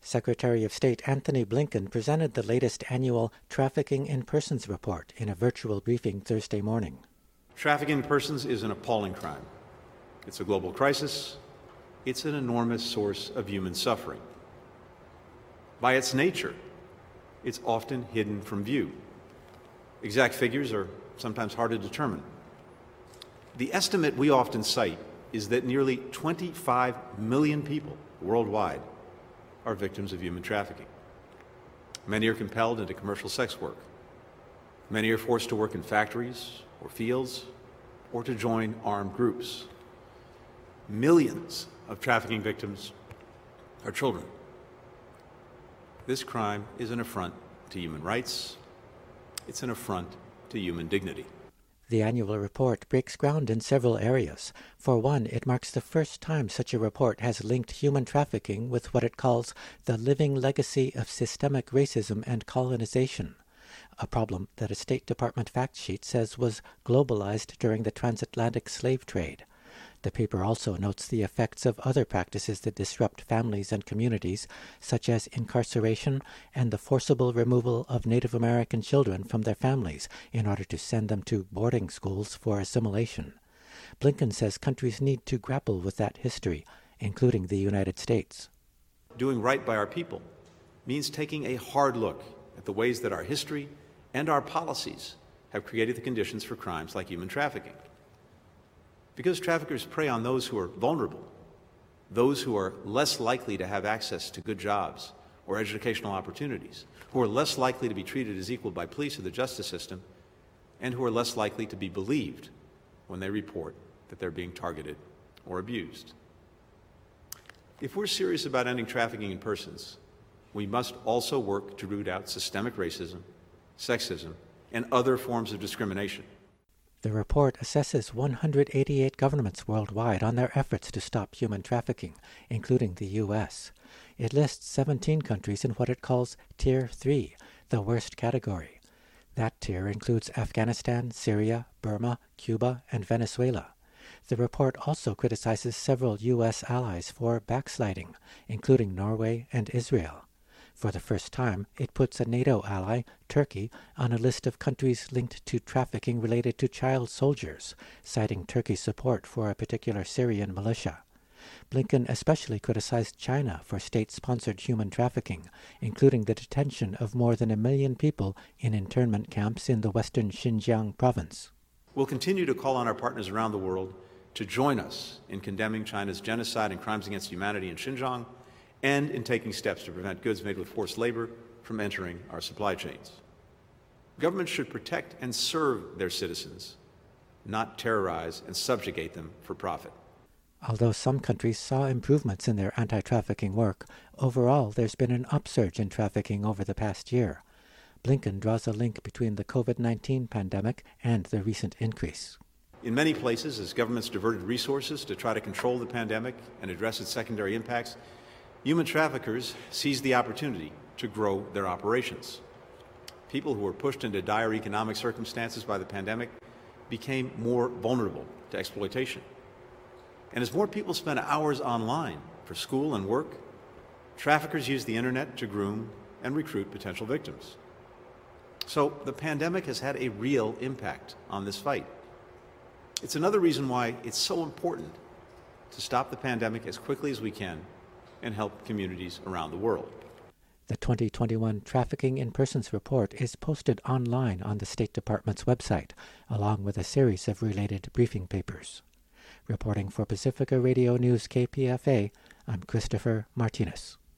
Secretary of State Antony Blinken presented the latest annual Trafficking in Persons report in a virtual briefing Thursday morning. Trafficking in persons is an appalling crime. It's a global crisis. It's an enormous source of human suffering. By its nature, it's often hidden from view. Exact figures are sometimes hard to determine. The estimate we often cite is that nearly 25 million people worldwide are victims of human trafficking. Many are compelled into commercial sex work. Many are forced to work in factories or fields or to join armed groups. Millions of trafficking victims are children. This crime is an affront to human rights. It's an affront to human dignity. The annual report breaks ground in several areas. For one, it marks the first time such a report has linked human trafficking with what it calls the living legacy of systemic racism and colonization, a problem that a State Department fact sheet says was globalized during the transatlantic slave trade. The paper also notes the effects of other practices that disrupt families and communities, such as incarceration and the forcible removal of Native American children from their families in order to send them to boarding schools for assimilation. Blinken says countries need to grapple with that history, including the United States. Doing right by our people means taking a hard look at the ways that our history and our policies have created the conditions for crimes like human trafficking. Because traffickers prey on those who are vulnerable, those who are less likely to have access to good jobs or educational opportunities, who are less likely to be treated as equal by police or the justice system, and who are less likely to be believed when they report that they're being targeted or abused. If we're serious about ending trafficking in persons, we must also work to root out systemic racism, sexism, and other forms of discrimination. The report assesses 188 governments worldwide on their efforts to stop human trafficking, including the U.S. It lists 17 countries in what it calls Tier 3, the worst category. That tier includes Afghanistan, Syria, Burma, Cuba, and Venezuela. The report also criticizes several U.S. allies for backsliding, including Norway and Israel. For the first time, it puts a NATO ally, Turkey, on a list of countries linked to trafficking related to child soldiers, citing Turkey's support for a particular Syrian militia. Blinken especially criticized China for state-sponsored human trafficking, including the detention of more than 1 million people in internment camps in the western Xinjiang province. We'll continue to call on our partners around the world to join us in condemning China's genocide and crimes against humanity in Xinjiang, and in taking steps to prevent goods made with forced labor from entering our supply chains. Governments should protect and serve their citizens, not terrorize and subjugate them for profit. Although some countries saw improvements in their anti-trafficking work, overall there's been an upsurge in trafficking over the past year. Blinken draws a link between the COVID-19 pandemic and the recent increase. In many places, as governments diverted resources to try to control the pandemic and address its secondary impacts, human traffickers seized the opportunity to grow their operations. People who were pushed into dire economic circumstances by the pandemic became more vulnerable to exploitation. And as more people spent hours online for school and work, traffickers used the internet to groom and recruit potential victims. So the pandemic has had a real impact on this fight. It's another reason why it's so important to stop the pandemic as quickly as we can and help communities around the world. The 2021 Trafficking in Persons report is posted online on the State Department's website, along with a series of related briefing papers. Reporting for Pacifica Radio News KPFA, I'm Christopher Martinez.